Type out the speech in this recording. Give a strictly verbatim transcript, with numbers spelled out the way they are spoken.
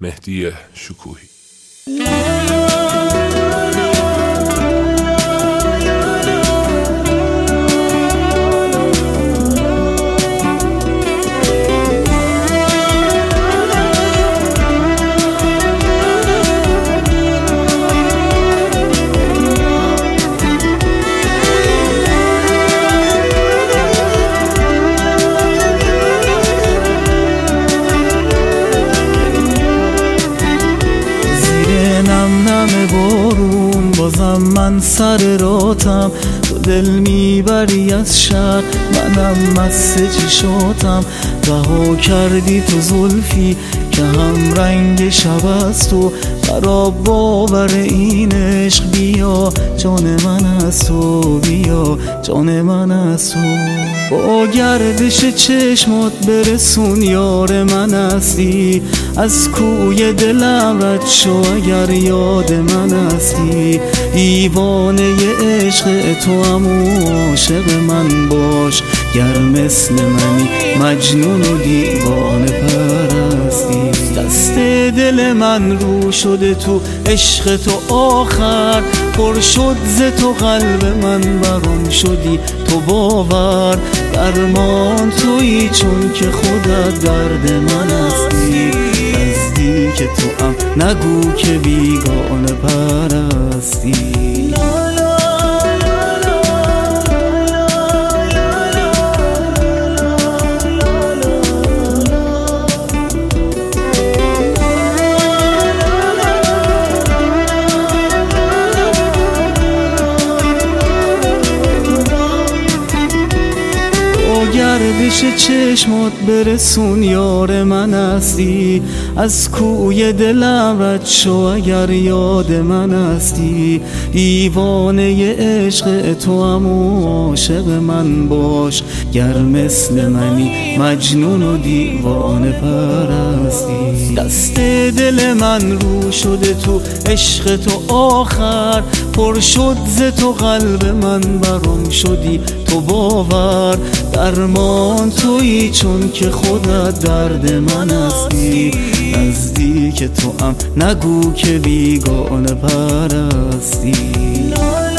مهدی شکوهی. بارون بازم من سر راتم، تو دل میبری از شهر منم مست چشاتم. رها کردی تو زلفی که هم رنگ شب است تو، خراب باور این عشق. بیا جان من از تو، بیا جان من از تو. با گردش چشمات برسون یار من هستی، از کوی دلم رد شو اگر یاد من هستی. دیوانه عشق تو هم عاشق من باش، گر مثل منی مجنون و دیوانه پرستی. دست دل من رو شده تو عشق تو آخر، پر شد ز تو قلب من برام شدی تو باور. درمان تویی چون که خودت درد من هستی، نزدیک تو ام نگو که بیگانه پرستی. گردش چشمات برسون یار من هستی، از کوی دلم رد شو اگر یاد من هستی. دیوانه عشق تو هم عاشق من باش، گر مثل منی مجنون و دیوانه پرستی. دست دل من رو شده تو عشق تو آخر، پر شد ز تو قلب من برام شدی تو باور. درمان تویی چون که خودت درد من هستی، نزدیک تو ام نگو که بیگانه پرستی.